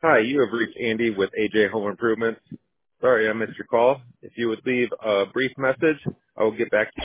Hi, you have reached Andy with AJ Home Improvements. Sorry I missed your call. If you would leave a brief message, I will get back to you.